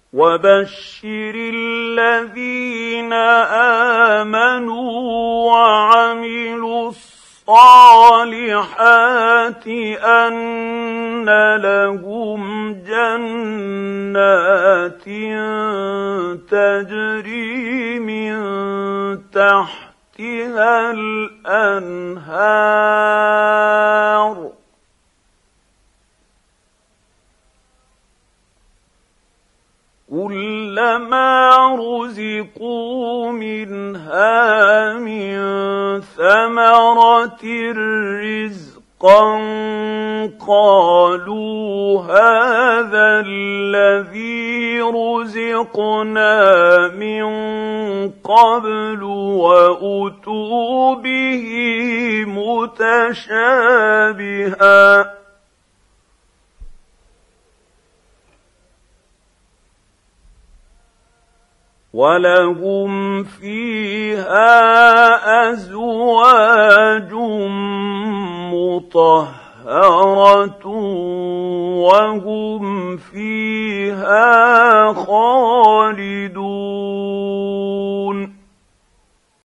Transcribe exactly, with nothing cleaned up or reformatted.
وَبَشِّرِ الَّذِينَ آمَنُوا وَعَمِلُوا الصَّالِحَاتِ أَنَّ لَهُمْ جَنَّاتٍ تَجْرِي مِن تَحْتِهَا الْأَنْهَارُ كُلَّمَا رُزِقُوا مِنْهَا مِن ثَمَرَةٍ رِّزْقًا قَالُوا هَٰذَا الَّذِي رُزِقْنَا مِن قَبْلُ وَأُتُوا بِهِ مُتَشَابِهًا وَلَهُمْ فِيهَا أَزْوَاجٌ مُّطَهَّرَةٌ وَهُمْ فِيهَا خَالِدُونَ